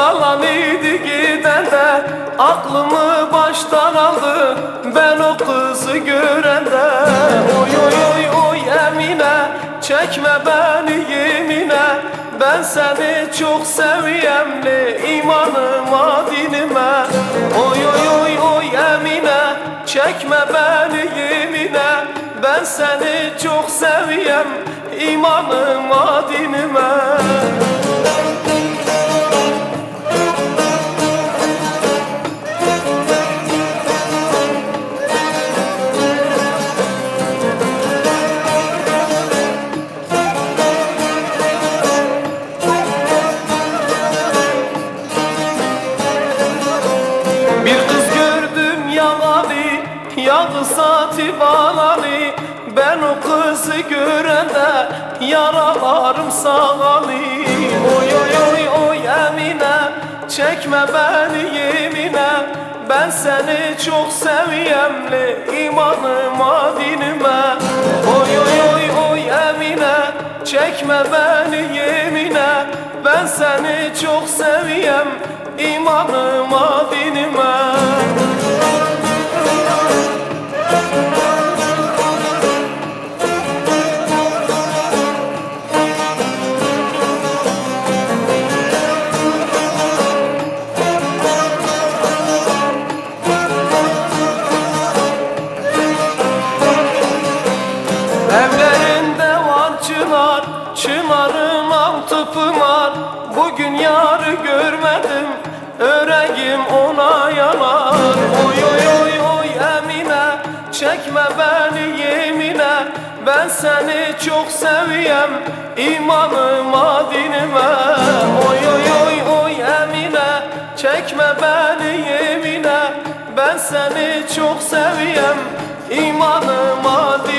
yalan idi gidende, aklımı baştan aldı ben o kızı görende. Oy oy oy oy Emine, çekme beni yemine, ben seni çok seviyemli imanıma dinime. Oy oy oy oy Emine, çekme beni yemine, ben seni çok seviyem imanıma dinime. Bir kız gördüm yalani, yadı saati balani, ben o kızı görende yaralarım sağali. Oy oy oy oy Emine, çekme beni yemine, ben seni çok seviyemli imanıma dinime. Oy oy oy oy Emine, çekme beni yemine, ben seni çok seviyem imanıma dinime. Evlerinde var çınar, çınarın altı pınar, bugün yarı görmedim, yüreğim ona yanar. Oy oy oy oy Emine, çekme beni yemine, ben seni çok seviyem imanıma dinime. Oy oy oy oy Emine, çekme beni yemine, ben seni çok seviyem imanıma dinime.